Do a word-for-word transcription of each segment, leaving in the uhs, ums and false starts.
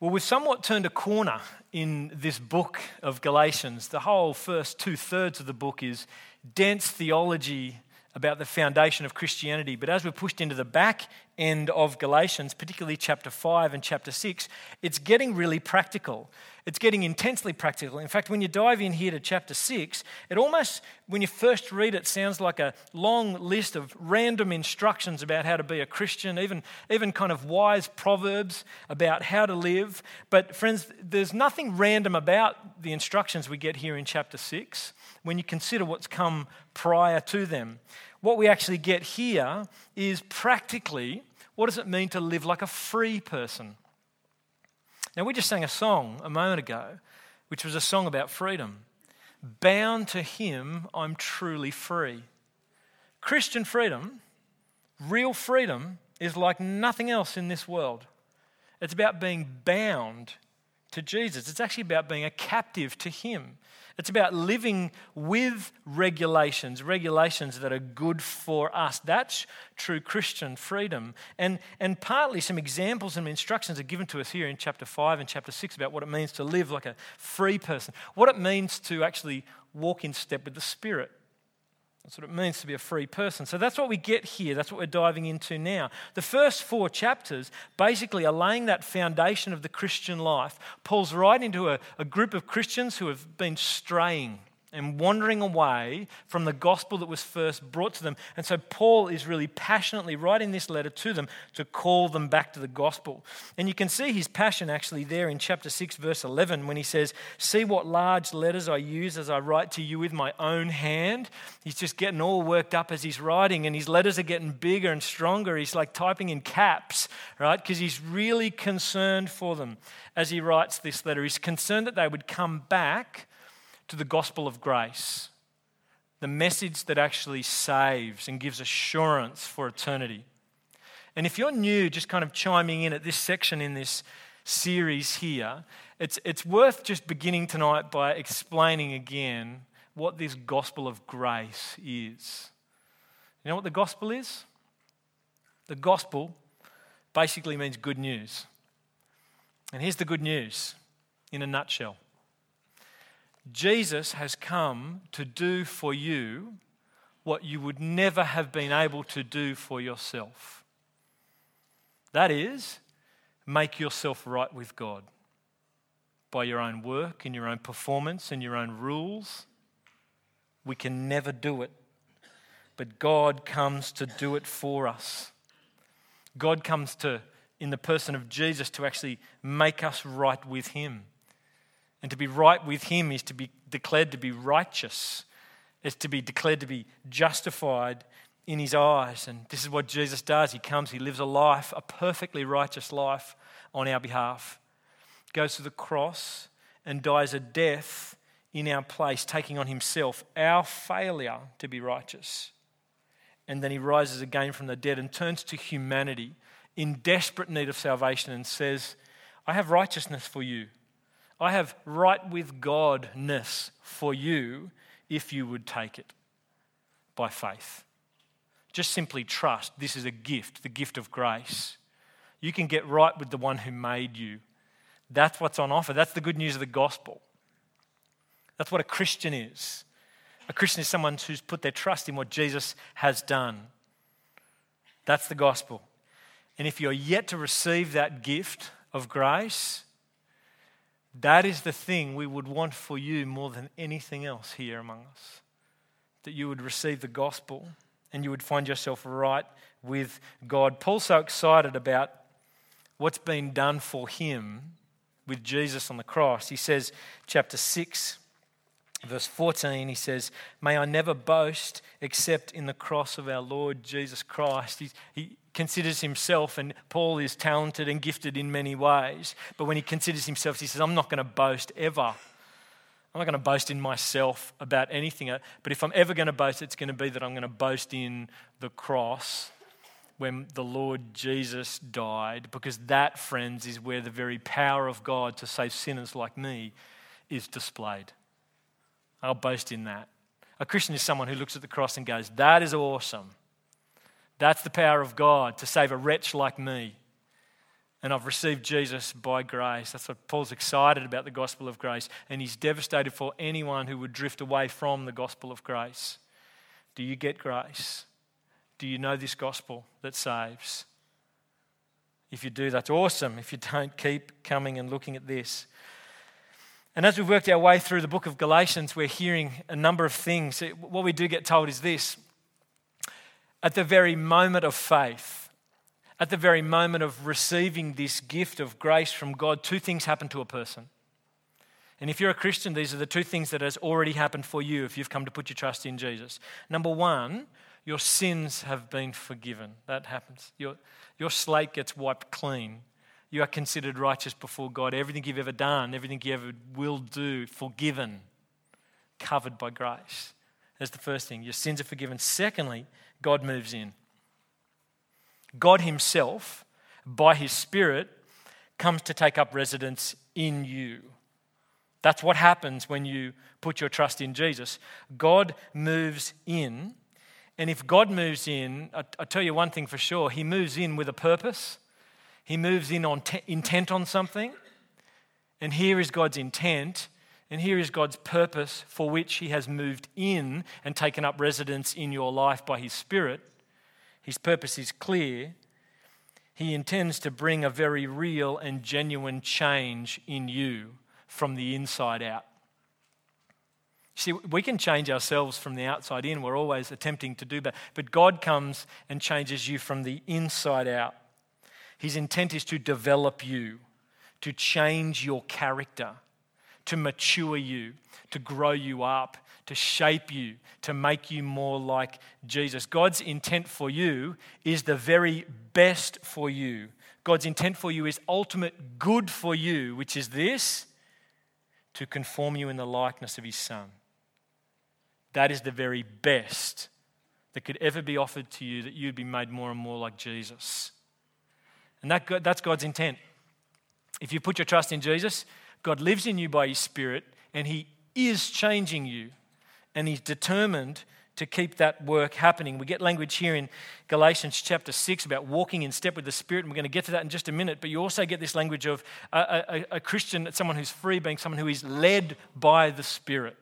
Well, we've somewhat turned a corner in this book of Galatians. The whole first two-thirds of the book is dense theology about the foundation of Christianity. But as we're pushed into the back end of Galatians, particularly chapter five and chapter six, it's getting really practical. It's getting intensely practical. In fact, when you dive in here to chapter six, it almost, when you first read it, sounds like a long list of random instructions about how to be a Christian, even, even kind of wise proverbs about how to live. But friends, there's nothing random about the instructions we get here in chapter six when you consider what's come prior to them. What we actually get here is practically, what does it mean to live like a free person? Now, we just sang a song a moment ago, which was a song about freedom. Bound to him, I'm truly free. Christian freedom, real freedom, is like nothing else in this world. It's about being bound to Jesus. It's actually about being a captive to him. It's about living with regulations, regulations that are good for us. That's true Christian freedom. And, and partly some examples and instructions are given to us here in chapter five and chapter six about what it means to live like a free person, what it means to actually walk in step with the Spirit. That's what it means to be a free person. So that's what we get here. That's what we're diving into now. The first four chapters basically are laying that foundation of the Christian life. Paul's right into a, a group of Christians who have been straying and wandering away from the gospel that was first brought to them. And so Paul is really passionately writing this letter to them to call them back to the gospel. And you can see his passion actually there in chapter six, verse eleven, when he says, "See what large letters I use as I write to you with my own hand." He's just getting all worked up as he's writing, and his letters are getting bigger and stronger. He's like typing in caps, right? Because he's really concerned for them as he writes this letter. He's concerned that they would come back to the gospel of grace, the message that actually saves and gives assurance for eternity. And if you're new, just kind of chiming in at this section in this series here, it's, it's worth just beginning tonight by explaining again what this gospel of grace is. You know what the gospel is? The gospel basically means good news. And here's the good news in a nutshell. Jesus has come to do for you what you would never have been able to do for yourself. That is, make yourself right with God by your own work and your own performance and your own rules. We can never do it, but God comes to do it for us. God comes to, in the person of Jesus, to actually make us right with him. And to be right with him is to be declared to be righteous. It's to be declared to be justified in his eyes. And this is what Jesus does. He comes, he lives a life, a perfectly righteous life on our behalf. Goes to the cross and dies a death in our place, taking on himself our failure to be righteous. And then he rises again from the dead and turns to humanity in desperate need of salvation and says, "I have righteousness for you. I have right with Godness for you if you would take it by faith." Just simply trust. This is a gift, the gift of grace. You can get right with the one who made you. That's what's on offer. That's the good news of the gospel. That's what a Christian is. A Christian is someone who's put their trust in what Jesus has done. That's the gospel. And if you're yet to receive that gift of grace, that is the thing we would want for you more than anything else here among us. That you would receive the gospel and you would find yourself right with God. Paul's so excited about what's been done for him with Jesus on the cross. He says, chapter six, verse fourteen, he says, "May I never boast except in the cross of our Lord Jesus Christ." He, he considers himself, and Paul is talented and gifted in many ways, but when he considers himself, he says, "I'm not going to boast ever. I'm not going to boast in myself about anything, but if I'm ever going to boast, it's going to be that I'm going to boast in the cross when the Lord Jesus died, because that, friends, is where the very power of God to save sinners like me is displayed. I'll boast in that." A Christian is someone who looks at the cross and goes, "That is awesome. That's the power of God to save a wretch like me." And I've received Jesus by grace. That's what Paul's excited about, the gospel of grace. And he's devastated for anyone who would drift away from the gospel of grace. Do you get grace? Do you know this gospel that saves? If you do, that's awesome. If you don't, keep coming and looking at this. And as we've worked our way through the book of Galatians, we're hearing a number of things. What we do get told is this: at the very moment of faith, at the very moment of receiving this gift of grace from God, two things happen to a person. And if you're a Christian, these are the two things that has already happened for you if you've come to put your trust in Jesus. Number one, your sins have been forgiven. That happens. Your, your slate gets wiped clean. You are considered righteous before God. Everything you've ever done, everything you ever will do, forgiven, covered by grace. That's the first thing. Your sins are forgiven. Secondly, God moves in. God himself, by his Spirit, comes to take up residence in you. That's what happens when you put your trust in Jesus. God moves in, and if God moves in, I, I tell you one thing for sure, he moves in with a purpose. He moves in on te- intent on something, and here is God's intent, and here is God's purpose for which he has moved in and taken up residence in your life by his Spirit. His purpose is clear. He intends to bring a very real and genuine change in you from the inside out. See, we can change ourselves from the outside in. We're always attempting to do that. But God comes and changes you from the inside out. His intent is to develop you, to change your character, to mature you, to grow you up, to shape you, to make you more like Jesus. God's intent for you is the very best for you. God's intent for you is ultimate good for you, which is this: to conform you in the likeness of his Son. That is the very best that could ever be offered to you, that you'd be made more and more like Jesus. And that, that's God's intent. If you put your trust in Jesus, God lives in you by his Spirit, and he is changing you. And he's determined to keep that work happening. We get language here in Galatians chapter six about walking in step with the Spirit, and we're going to get to that in just a minute. But you also get this language of a, a, a Christian, someone who's free, being someone who is led by the Spirit.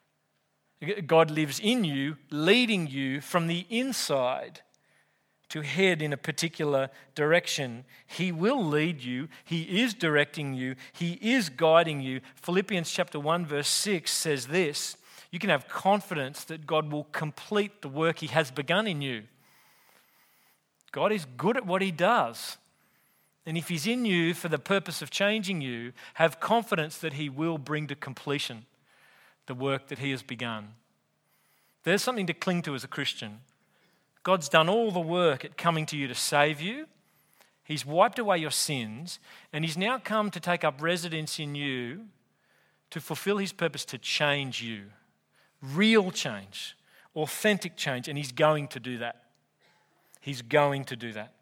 God lives in you, leading you from the inside to head in a particular direction. He will lead you. He is directing you. He is guiding you. Philippians chapter one verse six says this: you can have confidence that God will complete the work he has begun in you. God is good at what he does. And if he's in you for the purpose of changing you, have confidence that he will bring to completion the work that he has begun. There's something to cling to as a Christian. God's done all the work at coming to you to save you. He's wiped away your sins, and he's now come to take up residence in you to fulfill his purpose to change you. Real change, authentic change, and he's going to do that. He's going to do that.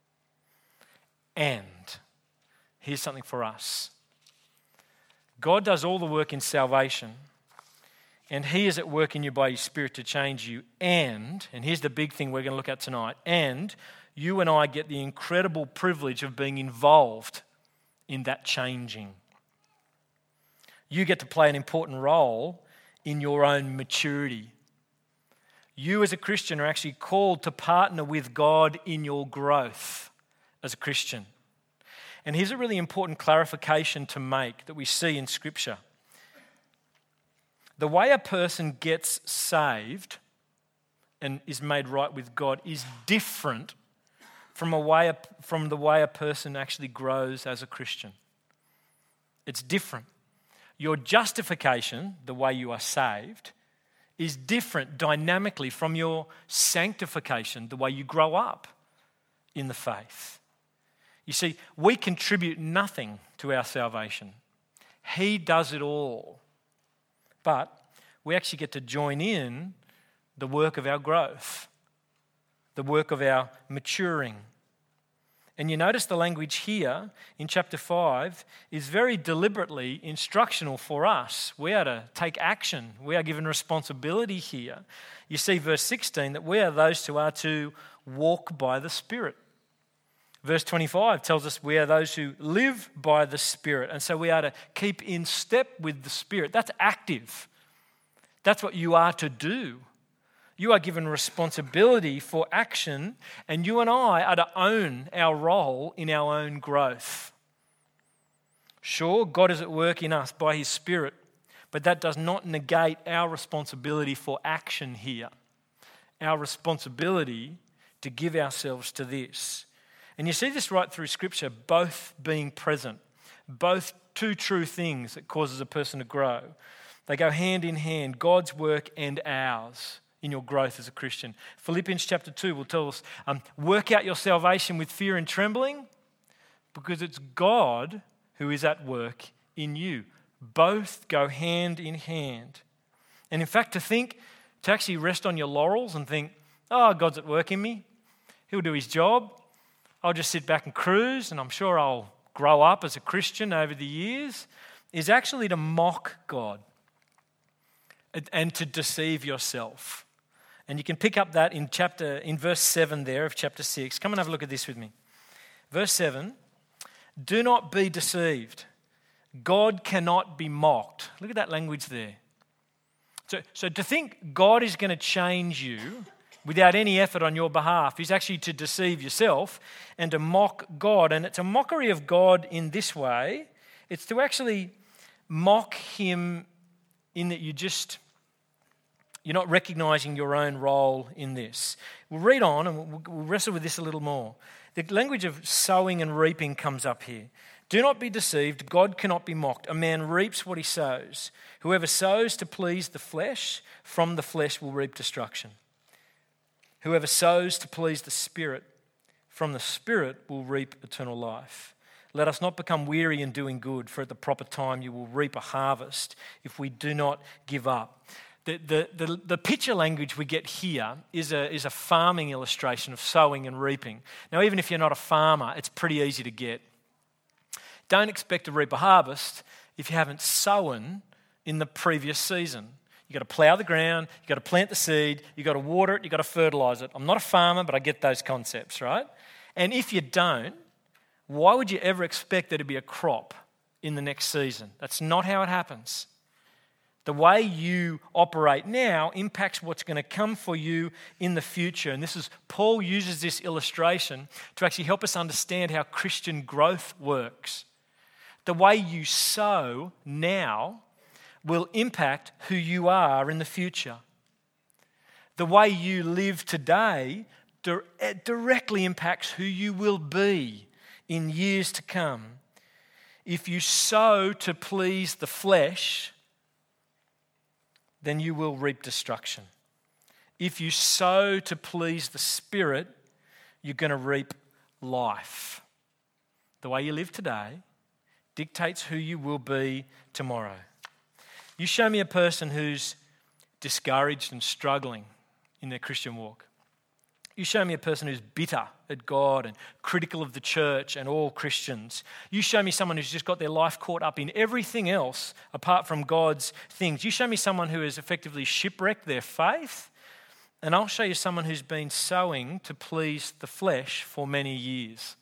And here's something for us. God does all the work in salvation, and he is at work in you by his Spirit to change you. And, and here's the big thing we're going to look at tonight, and you and I get the incredible privilege of being involved in that changing. You get to play an important role in your own maturity. You as a Christian are actually called to partner with God in your growth as a Christian. And here's a really important clarification to make that we see in Scripture. The way a person gets saved and is made right with God is different from, a way a, from the way a person actually grows as a Christian. It's different. Your justification, the way you are saved, is different dynamically from your sanctification, the way you grow up in the faith. You see, we contribute nothing to our salvation. He does it all. But we actually get to join in the work of our growth, the work of our maturing. And you notice the language here in chapter five is very deliberately instructional for us. We are to take action. We are given responsibility here. You see verse sixteen that we are those who are to walk by the Spirit. Verse twenty-five tells us we are those who live by the Spirit. And so we are to keep in step with the Spirit. That's active. That's what you are to do. You are given responsibility for action, and you and I are to own our role in our own growth. Sure, God is at work in us by His Spirit, but that does not negate our responsibility for action here. Our responsibility to give ourselves to this. And you see this right through Scripture, both being present, both two true things that causes a person to grow. They go hand in hand, God's work and ours in your growth as a Christian. Philippians chapter two will tell us, um, work out your salvation with fear and trembling, because it's God who is at work in you. Both go hand in hand. And in fact, to think, to actually rest on your laurels and think, oh, God's at work in me. He'll do His job. I'll just sit back and cruise, and I'm sure I'll grow up as a Christian over the years, is actually to mock God and to deceive yourself. And you can pick up that in chapter, in verse seven there of chapter six. Come and have a look at this with me. Verse seven, do not be deceived. God cannot be mocked. Look at that language there. So, so to think God is going to change you without any effort on your behalf is actually to deceive yourself and to mock God. And it's a mockery of God in this way. It's to actually mock Him in that you just, you're not recognizing your own role in this. We'll read on and we'll, we'll wrestle with this a little more. The language of sowing and reaping comes up here. Do not be deceived, God cannot be mocked. A man reaps what he sows. Whoever sows to please the flesh, from the flesh will reap destruction. Whoever sows to please the Spirit, from the Spirit will reap eternal life. Let us not become weary in doing good, for at the proper time you will reap a harvest if we do not give up. The, the, the, the picture language we get here is a, is a farming illustration of sowing and reaping. Now, even if you're not a farmer, it's pretty easy to get. Don't expect to reap a harvest if you haven't sown in the previous season. You've got to plough the ground, you've got to plant the seed, you've got to water it, you've got to fertilise it. I'm not a farmer, but I get those concepts, right? And if you don't, why would you ever expect there to be a crop in the next season? That's not how it happens. The way you operate now impacts what's going to come for you in the future. And this is, Paul uses this illustration to actually help us understand how Christian growth works. The way you sow now will impact who you are in the future. The way you live today directly impacts who you will be in years to come. If you sow to please the flesh, then you will reap destruction. If you sow to please the Spirit, you're going to reap life. The way you live today dictates who you will be tomorrow. You show me a person who's discouraged and struggling in their Christian walk. You show me a person who's bitter at God and critical of the church and all Christians. You show me someone who's just got their life caught up in everything else apart from God's things. You show me someone who has effectively shipwrecked their faith, and I'll show you someone who's been sowing to please the flesh for many years.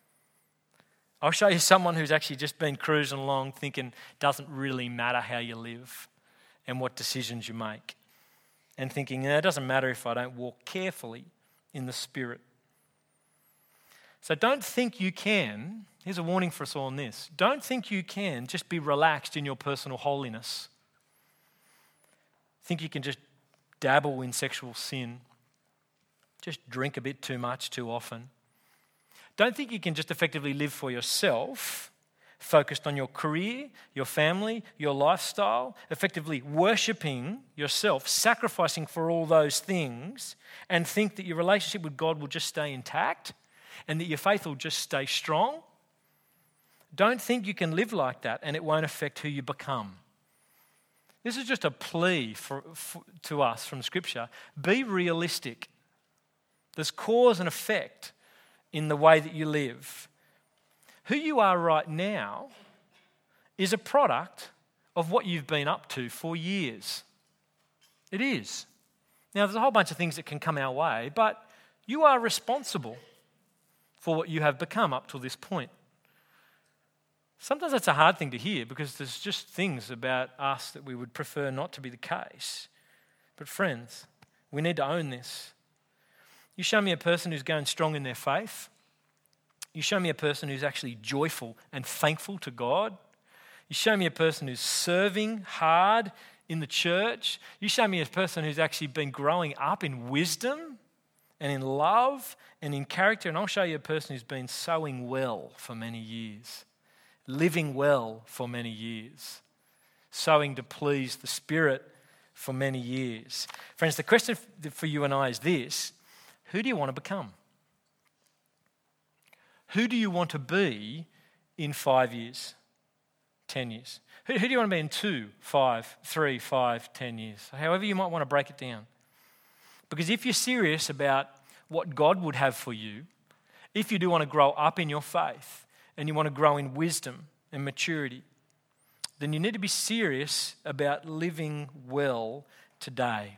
I'll show you someone who's actually just been cruising along thinking doesn't really matter how you live and what decisions you make, and thinking, eh, it doesn't matter if I don't walk carefully in the Spirit. So don't think you can, here's a warning for us all on this, don't think you can just be relaxed in your personal holiness. Think you can just dabble in sexual sin, just drink a bit too much too often. Don't think you can just effectively live for yourself, focused on your career, your family, your lifestyle, effectively worshipping yourself, sacrificing for all those things, and think that your relationship with God will just stay intact and that your faith will just stay strong. Don't think you can live like that and it won't affect who you become. This is just a plea for, for, to us from Scripture. Be realistic. There's cause and effect in the way that you live. Who you are right now is a product of what you've been up to for years. It is. Now, there's a whole bunch of things that can come our way, but you are responsible for what you have become up till this point. Sometimes that's a hard thing to hear because there's just things about us that we would prefer not to be the case. But friends, we need to own this. You show me a person who's going strong in their faith. You show me a person who's actually joyful and thankful to God. You show me a person who's serving hard in the church. You show me a person who's actually been growing up in wisdom and in love and in character. And I'll show you a person who's been sowing well for many years, living well for many years, sowing to please the Spirit for many years. Friends, the question for you and I is this: who do you want to become? Who do you want to be in five years, ten years? Who, who do you want to be in two, five, three, five, ten years? However you might want to break it down. Because if you're serious about what God would have for you, if you do want to grow up in your faith and you want to grow in wisdom and maturity, then you need to be serious about living well today.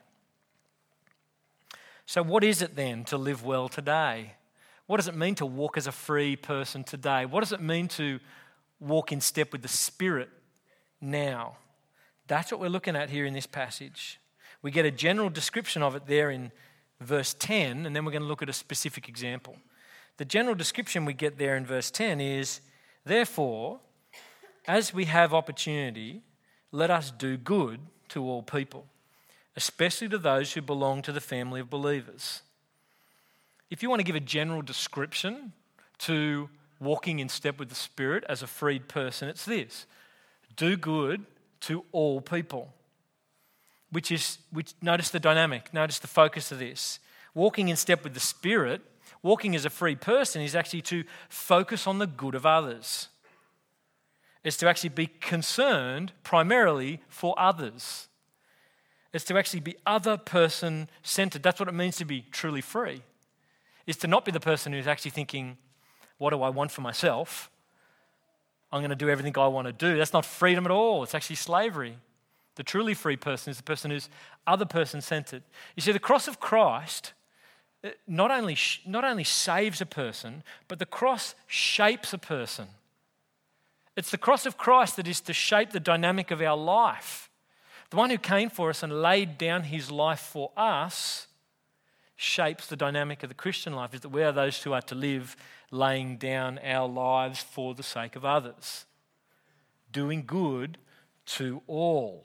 So what is it then to live well today? What does it mean to walk as a free person today? What does it mean to walk in step with the Spirit now? That's what we're looking at here in this passage. We get a general description of it there in verse ten, and then we're going to look at a specific example. The general description we get there in verse ten is, therefore, as we have opportunity, let us do good to all people, especially to those who belong to the family of believers. If you want to give a general description to walking in step with the Spirit as a freed person, it's this: do good to all people. Which is, which notice the dynamic, notice the focus of this. Walking in step with the Spirit, walking as a free person, is actually to focus on the good of others. It's to actually be concerned primarily for others. It's to actually be other person centered. That's what it means to be truly free. It's to not be the person who's actually thinking, what do I want for myself? I'm going to do everything I want to do. That's not freedom at all. It's actually slavery. The truly free person is the person who's other person centered. You see, the cross of Christ not only, not only saves a person, but the cross shapes a person. It's the cross of Christ that is to shape the dynamic of our life. The one who came for us and laid down his life for us shapes the dynamic of the Christian life, is that we are those who are to live laying down our lives for the sake of others, doing good to all.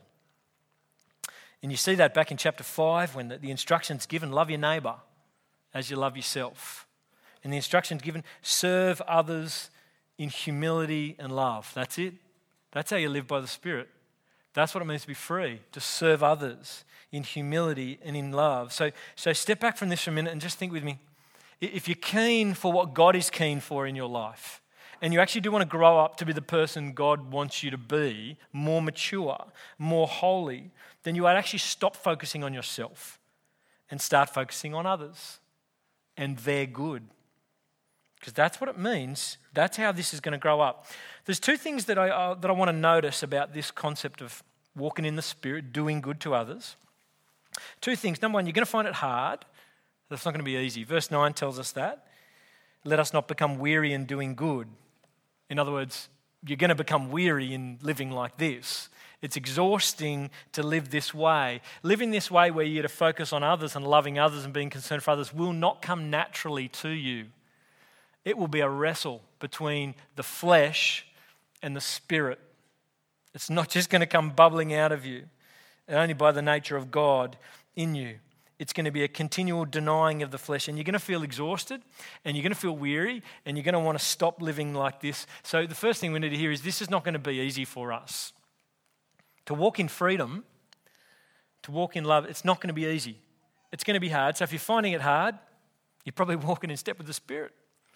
And you see that back in chapter five when the, the instruction's given, love your neighbour as you love yourself. And the instruction's given, serve others in humility and love. That's it. That's how you live by the Spirit. That's what it means to be free, to serve others in humility and in love. So, so step back from this for a minute and just think with me. If you're keen for what God is keen for in your life, and you actually do want to grow up to be the person God wants you to be, more mature, more holy, then you would actually stop focusing on yourself and start focusing on others and their good. Because that's what it means. That's how this is going to grow up. There's two things that I, uh, that I want to notice about this concept of walking in the Spirit, doing good to others. Two things. Number one, you're going to find it hard. That's not going to be easy. Verse nine tells us that. Let us not become weary in doing good. In other words, you're going to become weary in living like this. It's exhausting to live this way. Living this way where you're to focus on others and loving others and being concerned for others will not come naturally to you. It will be a wrestle between the flesh and the Spirit. It's not just going to come bubbling out of you, and only by the nature of God in you. It's going to be a continual denying of the flesh, and you're going to feel exhausted, and you're going to feel weary, and you're going to want to stop living like this. So the first thing we need to hear is this is not going to be easy for us. To walk in freedom, to walk in love, it's not going to be easy. It's going to be hard. So if you're finding it hard, you're probably walking in step with the Spirit.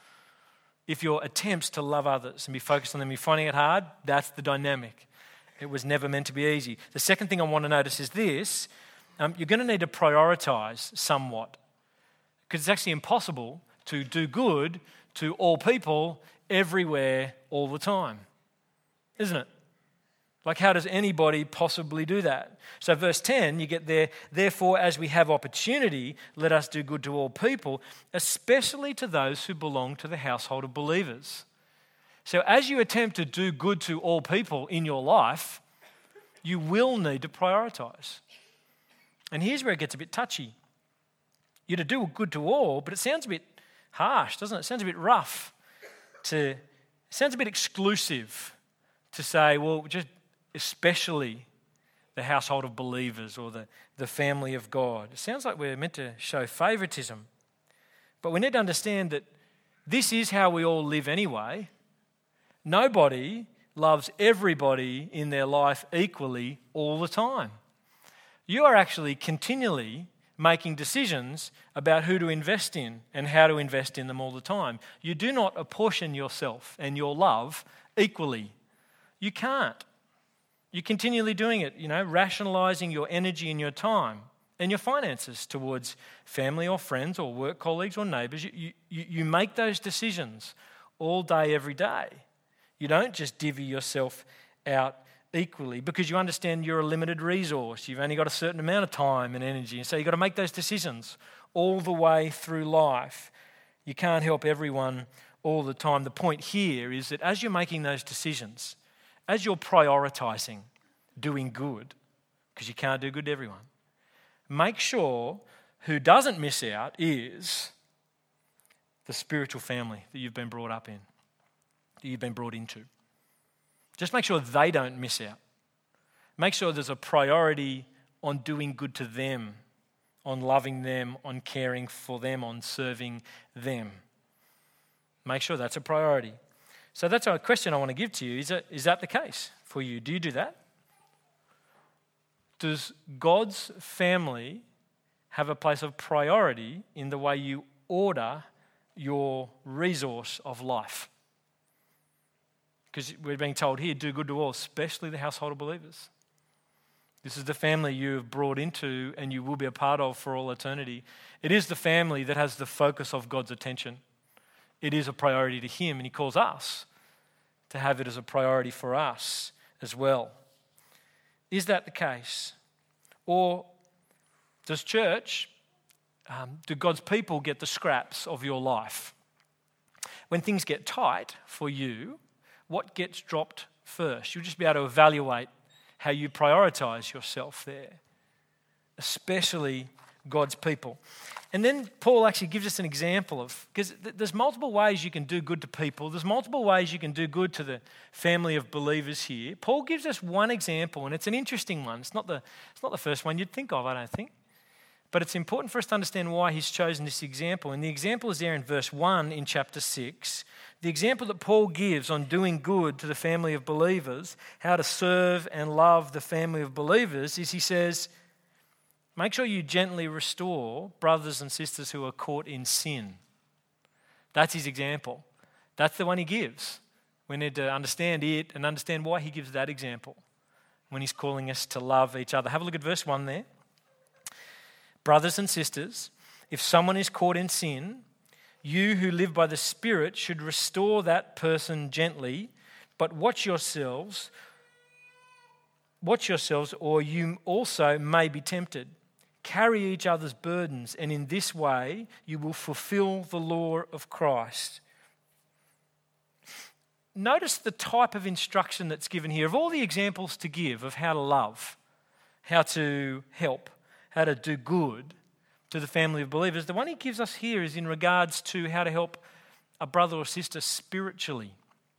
If your attempts to love others and be focused on them, you're finding it hard, that's the dynamic. It was never meant to be easy. The second thing I want to notice is this. Um, you're going to need to prioritise somewhat, because it's actually impossible to do good to all people everywhere all the time, isn't it? Like, how does anybody possibly do that? So verse ten, you get there, therefore, as we have opportunity, let us do good to all people, especially to those who belong to the household of believers. So as you attempt to do good to all people in your life, you will need to prioritize. And here's where it gets a bit touchy. You're to do good to all, but it sounds a bit harsh, doesn't it? It sounds a bit rough. To, it sounds a bit exclusive to say, well, just especially the household of believers or the, the family of God. It sounds like we're meant to show favoritism. But we need to understand that this is how we all live anyway. Nobody loves everybody in their life equally all the time. You are actually continually making decisions about who to invest in and how to invest in them all the time. You do not apportion yourself and your love equally. You can't. You're continually doing it, you know, rationalizing your energy and your time and your finances towards family or friends or work colleagues or neighbors. You, you, you make those decisions all day, every day. You don't just divvy yourself out equally because you understand you're a limited resource. You've only got a certain amount of time and energy. And so you've got to make those decisions all the way through life. You can't help everyone all the time. The point here is that as you're making those decisions, as you're prioritizing doing good, because you can't do good to everyone, make sure who doesn't miss out is the spiritual family that you've been brought up in, that you've been brought into. Just make sure they don't miss out. Make sure there's a priority on doing good to them, on loving them, on caring for them, on serving them. Make sure that's a priority. So that's a question I want to give to you. Is that, is that the case for you? Do you do that? Does God's family have a place of priority in the way you order your resource of life? Because we're being told here, do good to all, especially the household of believers. This is the family you have brought into and you will be a part of for all eternity. It is the family that has the focus of God's attention. It is a priority to Him, and He calls us to have it as a priority for us as well. Is that the case? Or does church, um, do God's people get the scraps of your life? When things get tight for you, what gets dropped first? You'll just be able to evaluate how you prioritize yourself there, especially God's people. And then Paul actually gives us an example of, because there's multiple ways you can do good to people. There's multiple ways you can do good to the family of believers here. Paul gives us one example, and it's an interesting one. It's not the, it's not the first one you'd think of, I don't think. But it's important for us to understand why he's chosen this example. And the example is there in verse one in chapter six. The example that Paul gives on doing good to the family of believers, how to serve and love the family of believers, is he says, make sure you gently restore brothers and sisters who are caught in sin. That's his example. That's the one he gives. We need to understand it and understand why he gives that example when he's calling us to love each other. Have a look at verse one there. Brothers and sisters, if someone is caught in sin, you who live by the Spirit should restore that person gently, but watch yourselves, watch yourselves, or you also may be tempted. Carry each other's burdens, and in this way you will fulfill the law of Christ. Notice the type of instruction that's given here. Of all the examples to give of how to love, how to help, how to do good to the family of believers, the one he gives us here is in regards to how to help a brother or sister spiritually.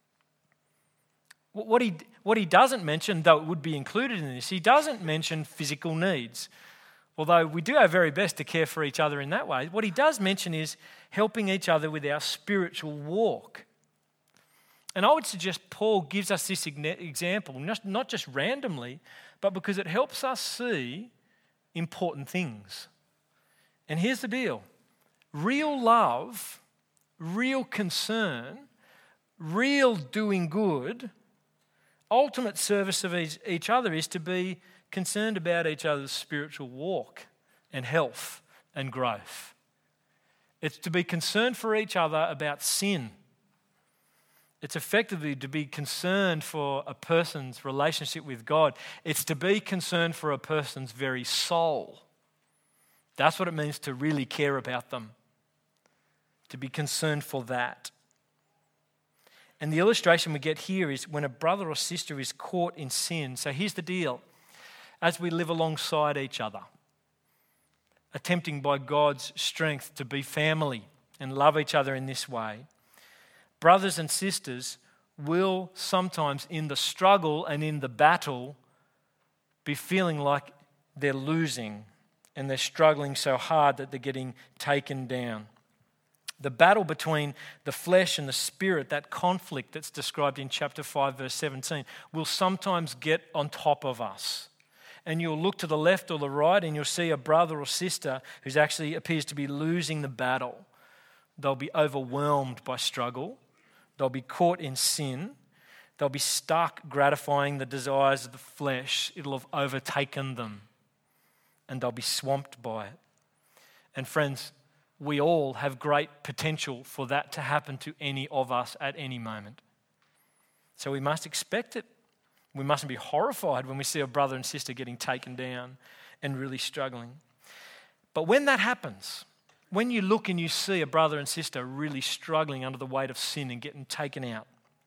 What he, what he doesn't mention, though it would be included in this, he doesn't mention physical needs. Although we do our very best to care for each other in that way, what he does mention is helping each other with our spiritual walk. And I would suggest Paul gives us this example, not just randomly, but because it helps us see important things. And here's the deal. Real love, real concern, real doing good, ultimate service of each other is to be concerned about each other's spiritual walk and health and growth. It's to be concerned for each other about sin It's effectively to be concerned for a person's relationship with God. It's to be concerned for a person's very soul. That's what it means to really care about them, to be concerned for that. And the illustration we get here is when a brother or sister is caught in sin. So here's the deal. As we live alongside each other, attempting by God's strength to be family and love each other in this way, brothers and sisters will sometimes in the struggle and in the battle be feeling like they're losing and they're struggling so hard that they're getting taken down. The battle between the flesh and the spirit, that conflict that's described in chapter five, verse seventeen, will sometimes get on top of us. And you'll look to the left or the right and you'll see a brother or sister who actually appears to be losing the battle. They'll be overwhelmed by struggle. They'll be caught in sin. They'll be stuck gratifying the desires of the flesh. It'll have overtaken them. And they'll be swamped by it. And friends, we all have great potential for that to happen to any of us at any moment. So we must expect it. We mustn't be horrified when we see a brother and sister getting taken down and really struggling. But when that happens, when you look and you see a brother and sister really struggling under the weight of sin and getting taken out,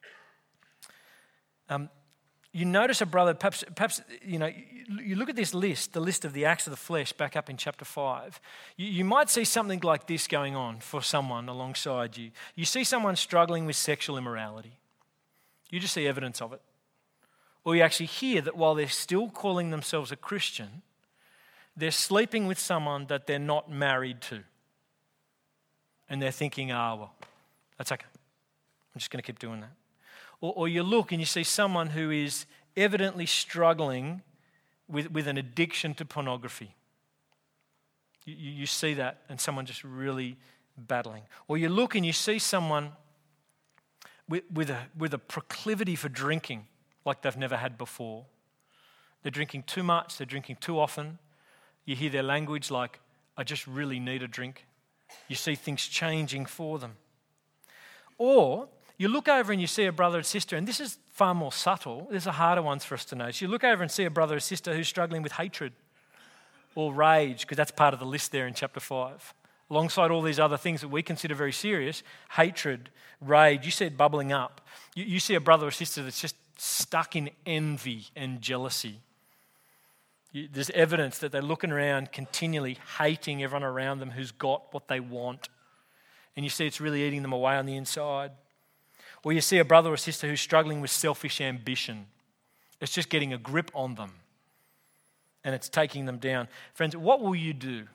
um, you notice a brother, perhaps, perhaps you know, you, you look at this list, the list of the acts of the flesh back up in chapter five. You, you might see something like this going on for someone alongside you. You see someone struggling with sexual immorality. You just see evidence of it. Or you actually hear that while they're still calling themselves a Christian, they're sleeping with someone that they're not married to. And they're thinking, ah, oh, well, that's okay. I'm just going to keep doing that. Or, or you look and you see someone who is evidently struggling with, with an addiction to pornography. You, you see that, and someone just really battling. Or you look and you see someone with, with, a, with a proclivity for drinking like they've never had before. They're drinking too much, they're drinking too often. You hear their language like, I just really need a drink. You see things changing for them. Or you look over and you see a brother or sister, and this is far more subtle. There's a harder ones for us to notice. You look over and see a brother or sister who's struggling with hatred or rage, because that's part of the list there in chapter five. Alongside all these other things that we consider very serious, hatred, rage, you see it bubbling up. You, you see a brother or sister that's just stuck in envy and jealousy. You, there's evidence that they're looking around continually hating everyone around them who's got what they want. And you see it's really eating them away on the inside. Or you see a brother or sister who's struggling with selfish ambition. It's just getting a grip on them. And it's taking them down. Friends, what will you do?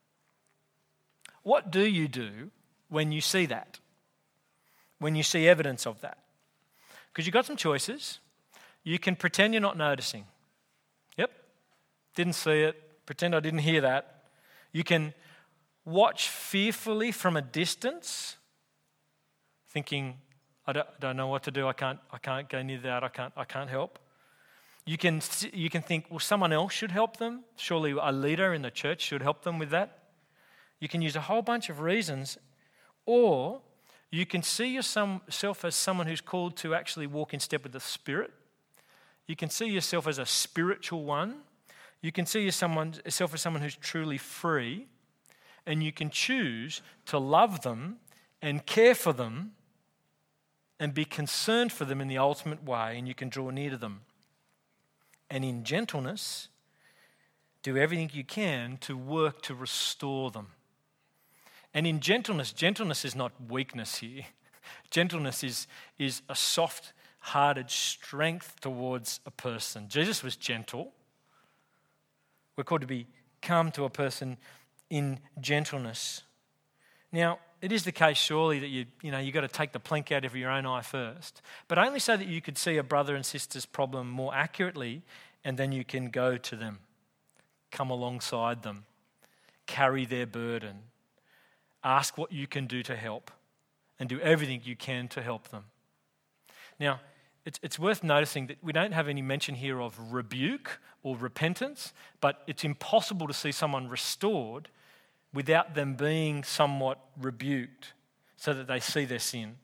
What do you do when you see that? When you see evidence of that? Because you've got some choices. You can pretend you're not noticing. Yep, didn't see it. Pretend I didn't hear that. You can watch fearfully from a distance, thinking, I don't, don't know what to do. I can't. I can't go near that. I can't. I can't help. You can. You can think, well, someone else should help them. Surely a leader in the church should help them with that. You can use a whole bunch of reasons, or you can see yourself as someone who's called to actually walk in step with the Spirit. You can see yourself as a spiritual one. You can see yourself as someone who's truly free, and you can choose to love them and care for them and be concerned for them in the ultimate way, and you can draw near to them. And in gentleness, do everything you can to work to restore them. And in gentleness, gentleness is not weakness here. Gentleness is, is a soft-hearted strength towards a person. Jesus was gentle. We're called to be come to a person in gentleness. Now, it is the case, surely, that you you know you got to take the plank out of your own eye first, but only so that you could see a brother and sister's problem more accurately, and then you can go to them, come alongside them, carry their burden, ask what you can do to help, and do everything you can to help them. Now, it's it's worth noticing that we don't have any mention here of rebuke or repentance, but it's impossible to see someone restored without them being somewhat rebuked so that they see their sin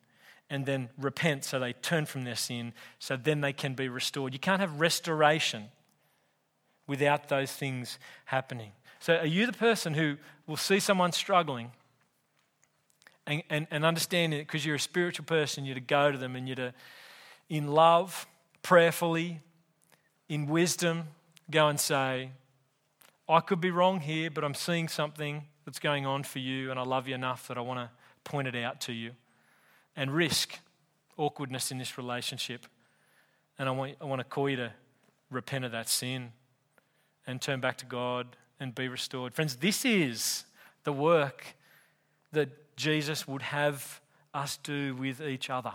and then repent, so they turn from their sin, so then they can be restored. You can't have restoration without those things happening. So are you the person who will see someone struggling and, and, and understand it because you're a spiritual person, you're to go to them and you're to, in love, prayerfully, in wisdom, go and say, I could be wrong here, but I'm seeing something that's going on for you and I love you enough that I want to point it out to you, and risk awkwardness in this relationship. And I want, I want to call you to repent of that sin and turn back to God and be restored. Friends, this is the work that Jesus would have us do with each other.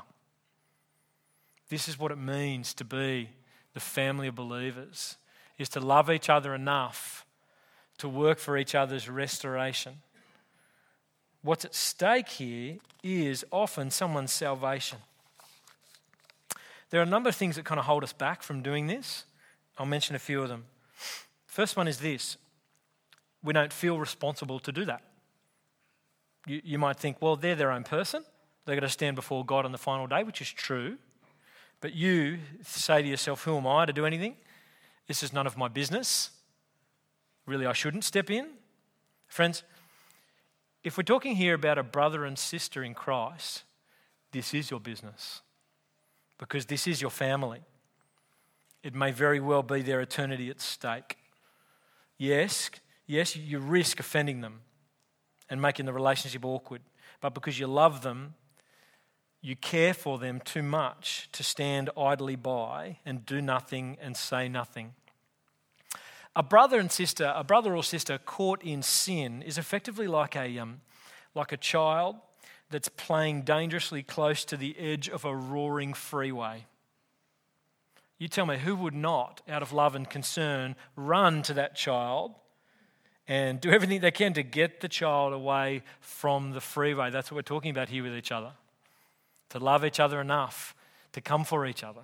This is what it means to be the family of believers, is to love each other enough to work for each other's restoration. What's at stake here is often someone's salvation. There are a number of things that kind of hold us back from doing this. I'll mention a few of them. First one is this: we don't feel responsible to do that. You, you might think, well, they're their own person. They're going to stand before God on the final day, which is true. But you say to yourself, who am I to do anything? This is none of my business. Really, I shouldn't step in. Friends, if we're talking here about a brother and sister in Christ, this is your business, because this is your family. It may very well be their eternity at stake. Yes, yes, you risk offending them and making the relationship awkward, but because you love them, you care for them too much to stand idly by and do nothing and say nothing. A brother and sister, a brother or sister caught in sin is effectively like a um, like a child that's playing dangerously close to the edge of a roaring freeway. You tell me, who would not, out of love and concern, run to that child and do everything they can to get the child away from the freeway? That's what we're talking about here with each other. To love each other enough to come for each other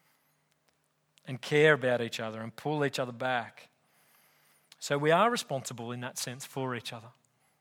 and care about each other and pull each other back. So we are responsible in that sense for each other.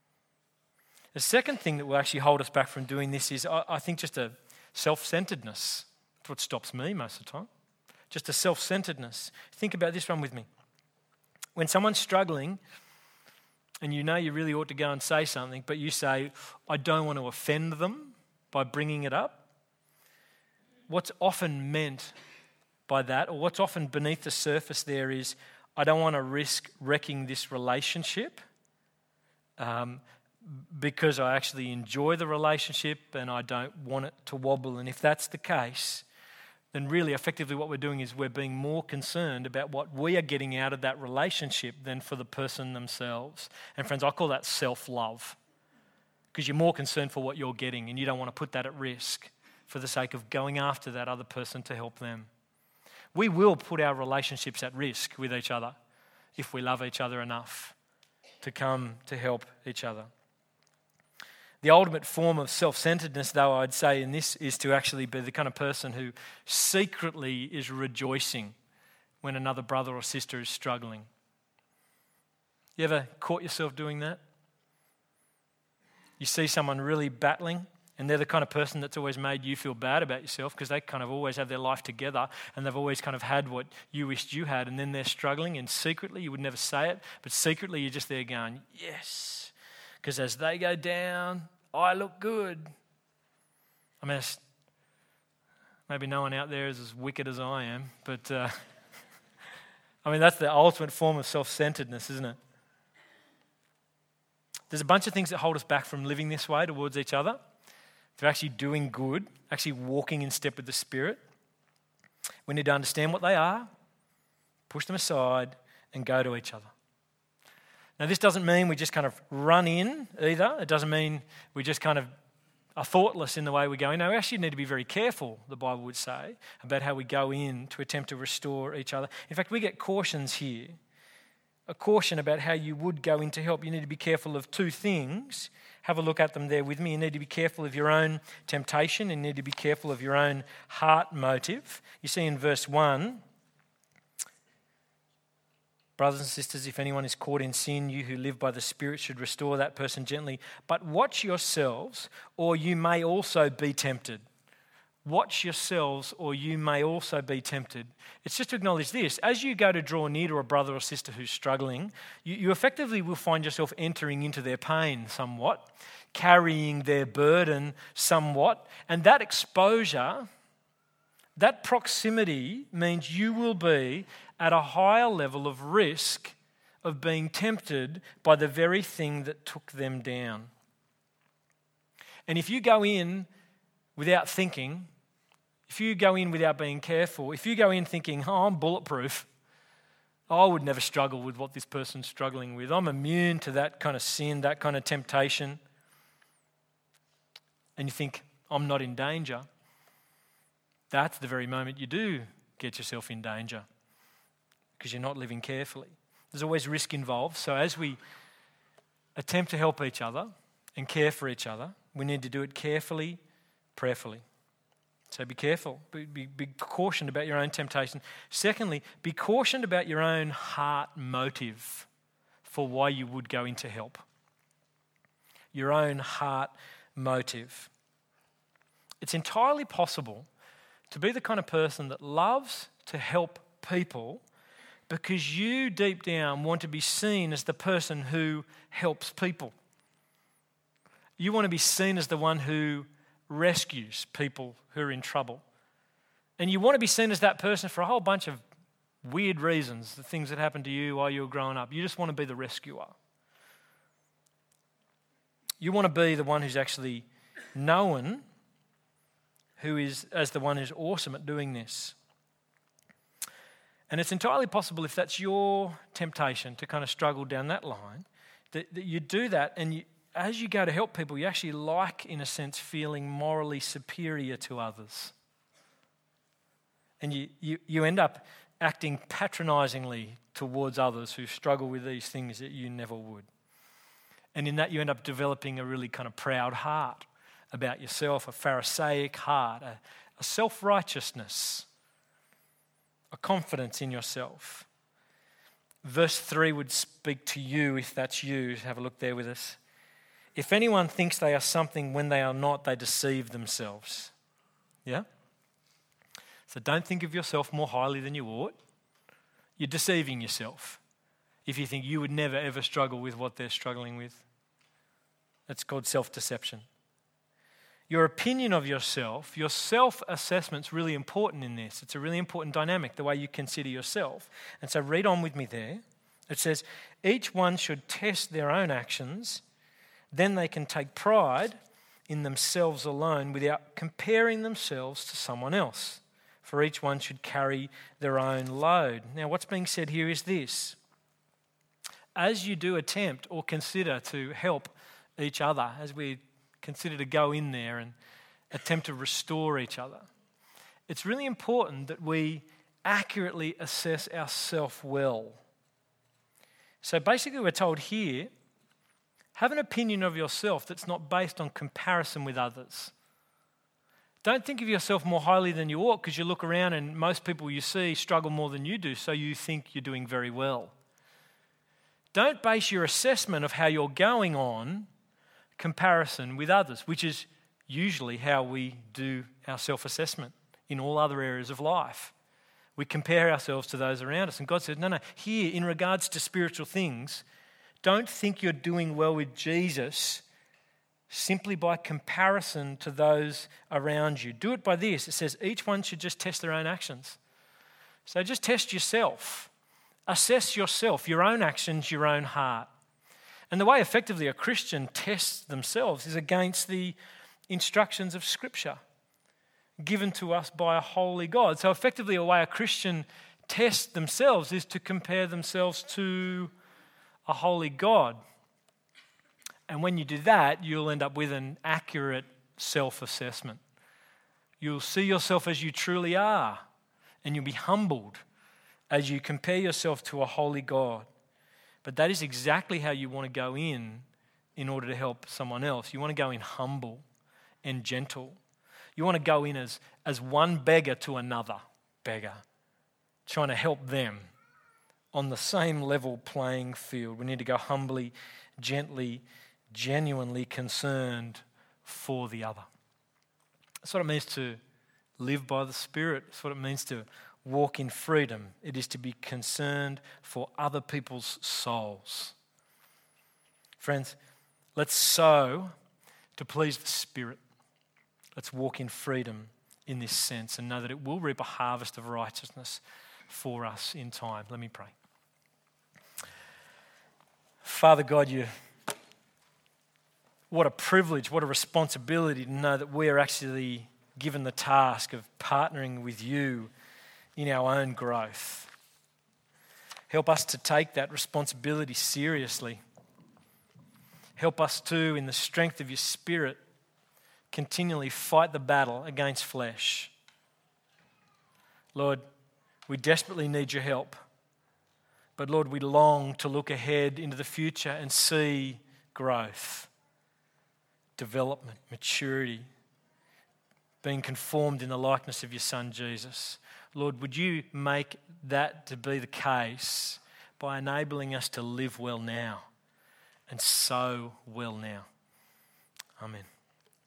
The second thing that will actually hold us back from doing this is, I think, just a self-centeredness. That's what stops me most of the time. Just a self-centeredness. Think about this one with me. When someone's struggling and you know you really ought to go and say something, but you say, I don't want to offend them by bringing it up. What's often meant by that, or what's often beneath the surface there, is I don't want to risk wrecking this relationship um, because I actually enjoy the relationship and I don't want it to wobble. And if that's the case, then really effectively what we're doing is we're being more concerned about what we are getting out of that relationship than for the person themselves. And friends, I call that self-love, because you're more concerned for what you're getting and you don't want to put that at risk for the sake of going after that other person to help them. We will put our relationships at risk with each other if we love each other enough to come to help each other. The ultimate form of self-centeredness, though, I'd say in this, is to actually be the kind of person who secretly is rejoicing when another brother or sister is struggling. You ever caught yourself doing that? You see someone really battling, and they're the kind of person that's always made you feel bad about yourself because they kind of always have their life together and they've always kind of had what you wished you had, and then they're struggling, and secretly, you would never say it, but secretly you're just there going, yes, because as they go down, I look good. I mean, maybe no one out there is as wicked as I am, but uh, I mean, that's the ultimate form of self-centeredness, isn't it? There's a bunch of things that hold us back from living this way towards each other. They're actually doing good, actually walking in step with the Spirit. We need to understand what they are, push them aside, and go to each other. Now, this doesn't mean we just kind of run in either. It doesn't mean we just kind of are thoughtless in the way we go in. No, we actually need to be very careful, the Bible would say, about how we go in to attempt to restore each other. In fact, we get cautions here. A caution about how you would go in to help. You need to be careful of two things. Have a look at them there with me. You need to be careful of your own temptation. You need to be careful of your own heart motive. You see in verse one, brothers and sisters, if anyone is caught in sin, you who live by the Spirit should restore that person gently. But watch yourselves, or you may also be tempted. watch yourselves, or you may also be tempted. It's just to acknowledge this. As you go to draw near to a brother or sister who's struggling, you, you effectively will find yourself entering into their pain somewhat, carrying their burden somewhat. And that exposure, that proximity means you will be at a higher level of risk of being tempted by the very thing that took them down. And if you go in without thinking, if you go in without being careful, if you go in thinking, oh, I'm bulletproof, oh, I would never struggle with what this person's struggling with. I'm immune to that kind of sin, that kind of temptation. And you think, I'm not in danger. That's the very moment you do get yourself in danger because you're not living carefully. There's always risk involved. So as we attempt to help each other and care for each other, we need to do it carefully, prayerfully. So be careful. Be, be, be cautioned about your own temptation. Secondly, be cautioned about your own heart motive for why you would go into help. Your own heart motive. It's entirely possible to be the kind of person that loves to help people because you deep down want to be seen as the person who helps people. You want to be seen as the one who rescues people who are in trouble. And you want to be seen as that person for a whole bunch of weird reasons, the things that happened to you while you were growing up. You just want to be the rescuer. You want to be the one who's actually known who is as the one who's awesome at doing this. And it's entirely possible, if that's your temptation to kind of struggle down that line, that, that you do that, and you, as you go to help people, you actually like, in a sense, feeling morally superior to others. And you, you, you end up acting patronisingly towards others who struggle with these things that you never would. And in that you end up developing a really kind of proud heart about yourself, a Pharisaic heart, a, a self-righteousness, a confidence in yourself. Verse three would speak to you if that's you. Have a look there with us. If anyone thinks they are something when they are not, they deceive themselves. Yeah? So don't think of yourself more highly than you ought. You're deceiving yourself if you think you would never ever struggle with what they're struggling with. That's called self-deception. Your opinion of yourself, your self-assessment's really important in this. It's a really important dynamic, the way you consider yourself. And so read on with me there. It says, each one should test their own actions, then they can take pride in themselves alone without comparing themselves to someone else. For each one should carry their own load. Now, what's being said here is this. As you do attempt or consider to help each other, as we consider to go in there and attempt to restore each other, it's really important that we accurately assess ourselves well. So basically we're told here, have an opinion of yourself that's not based on comparison with others. Don't think of yourself more highly than you ought because you look around and most people you see struggle more than you do, so you think you're doing very well. Don't base your assessment of how you're going on comparison with others, which is usually how we do our self-assessment in all other areas of life. We compare ourselves to those around us. And God says, no, no, here in regards to spiritual things, don't think you're doing well with Jesus simply by comparison to those around you. Do it by this. It says each one should just test their own actions. So just test yourself. Assess yourself, your own actions, your own heart. And the way effectively a Christian tests themselves is against the instructions of Scripture given to us by a holy God. So effectively a way a Christian tests themselves is to compare themselves to a holy God. And when you do that, you'll end up with an accurate self-assessment. You'll see yourself as you truly are, and you'll be humbled as you compare yourself to a holy God. But that is exactly how you want to go in in order to help someone else. You want to go in humble and gentle. You want to go in as, as one beggar to another beggar, trying to help them on the same level playing field. We need to go humbly, gently, genuinely concerned for the other. That's what it means to live by the Spirit. It's what it means to walk in freedom. It is to be concerned for other people's souls. Friends, let's sow to please the Spirit. Let's walk in freedom in this sense and know that it will reap a harvest of righteousness for us in time. Let me pray. Father God, you, what a privilege, what a responsibility to know that we are actually given the task of partnering with you in our own growth. Help us to take that responsibility seriously. Help us to, in the strength of your Spirit, continually fight the battle against flesh. Lord, we desperately need your help. But Lord, we long to look ahead into the future and see growth, development, maturity, being conformed in the likeness of your Son, Jesus. Lord, would you make that to be the case by enabling us to live well now and sow well now. Amen.